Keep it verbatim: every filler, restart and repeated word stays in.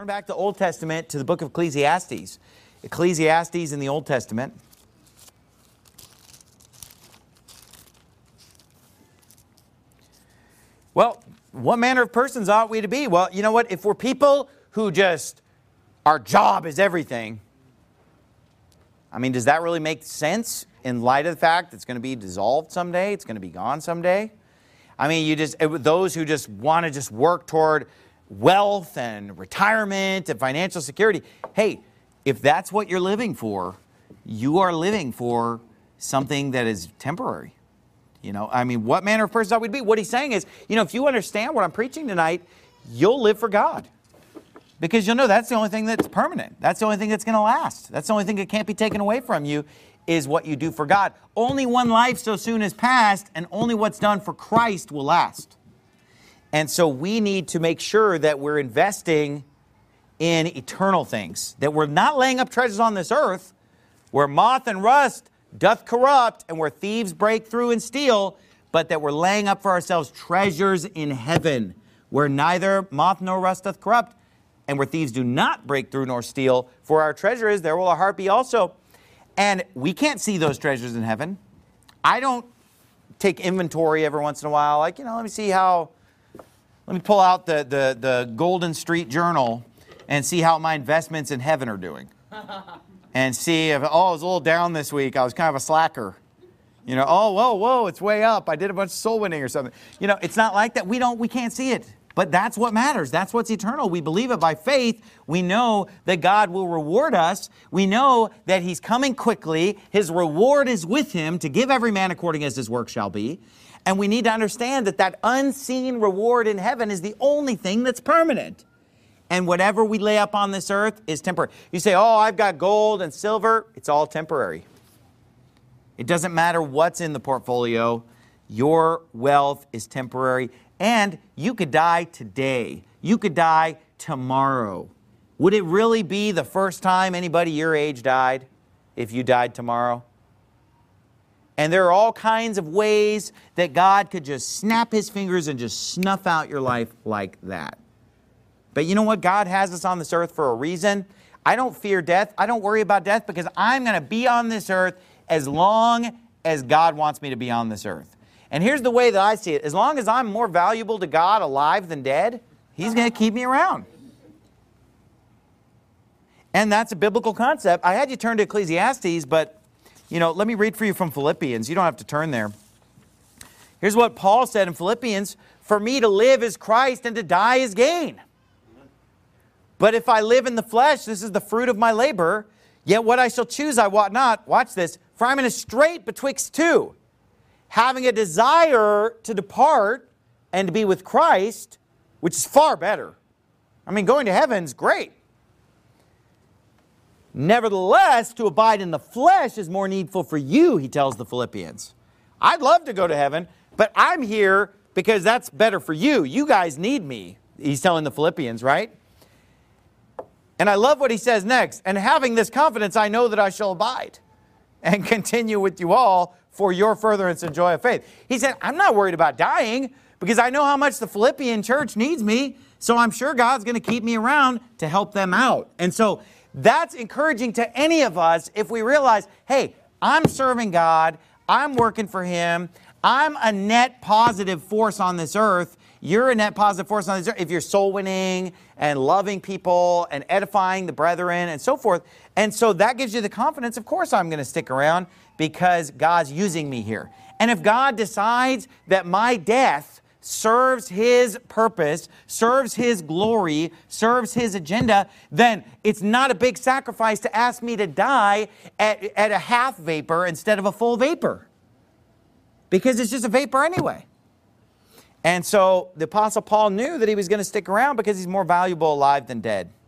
Turn back to the Old Testament to the book of Ecclesiastes. Ecclesiastes in the Old Testament. Well, what manner of persons ought we to be? Well, you know what? If we're people who just, our job is everything, I mean, does that really make sense in light of the fact it's going to be dissolved someday? It's going to be gone someday? I mean, you just, those who just want to just work toward wealth and retirement and financial security. Hey, if that's what you're living for, you are living for something that is temporary. You know, I mean, what manner of person ought we to be? What he's saying is, you know, if you understand what I'm preaching tonight, you'll live for God. Because you'll know that's the only thing that's permanent. That's the only thing that's going to last. That's the only thing that can't be taken away from you is what you do for God. Only one life so soon is past, and only what's done for Christ will last. And so we need to make sure that we're investing in eternal things, that we're not laying up treasures on this earth where moth and rust doth corrupt and where thieves break through and steal, but that we're laying up for ourselves treasures in heaven where neither moth nor rust doth corrupt and where thieves do not break through nor steal. For our treasure is, there will our heart be also. And we can't see those treasures in heaven. I don't take inventory every once in a while. Like, you know, let me see how, let me pull out the, the, the Golden Street Journal and see how my investments in heaven are doing. And see if, oh, I was a little down this week. I was kind of a slacker. You know, oh, whoa, whoa, it's way up. I did a bunch of soul winning or something. You know, it's not like that. We don't, we can't see it. But that's what matters. That's what's eternal. We believe it by faith. We know that God will reward us. We know that He's coming quickly. His reward is with Him to give every man according as his work shall be. And we need to understand that that unseen reward in heaven is the only thing that's permanent. And whatever we lay up on this earth is temporary. You say, oh, I've got gold and silver. It's all temporary. It doesn't matter what's in the portfolio. Your wealth is temporary. And you could die today. You could die tomorrow. Would it really be the first time anybody your age died if you died tomorrow? And there are all kinds of ways that God could just snap His fingers and just snuff out your life like that. But you know what? God has us on this earth for a reason. I don't fear death. I don't worry about death because I'm going to be on this earth as long as God wants me to be on this earth. And here's the way that I see it. As long as I'm more valuable to God alive than dead, He's going to keep me around. And that's a biblical concept. I had you turn to Ecclesiastes, but, you know, let me read for you from Philippians. You don't have to turn there. Here's what Paul said in Philippians. For me to live is Christ and to die is gain. But if I live in the flesh, this is the fruit of my labor. Yet what I shall choose I wot not. Watch this. For I'm in a strait betwixt two, having a desire to depart and to be with Christ, which is far better. I mean, going to heaven's great. Nevertheless, to abide in the flesh is more needful for you, he tells the Philippians. I'd love to go to heaven, but I'm here because that's better for you. You guys need me, he's telling the Philippians, right? And I love what he says next. And having this confidence, I know that I shall abide and continue with you all for your furtherance and joy of faith. He said, I'm not worried about dying because I know how much the Philippian church needs me. So I'm sure God's going to keep me around to help them out. And so that's encouraging to any of us if we realize, hey, I'm serving God. I'm working for Him. I'm a net positive force on this earth. You're a net positive force on this earth if you're soul winning and loving people and edifying the brethren and so forth. And so that gives you the confidence, of course I'm going to stick around because God's using me here. And if God decides that my death serves His purpose, serves His glory, serves His agenda, then it's not a big sacrifice to ask me to die at, at a half vapor instead of a full vapor. Because it's just a vapor anyway. And so the Apostle Paul knew that he was going to stick around because he's more valuable alive than dead.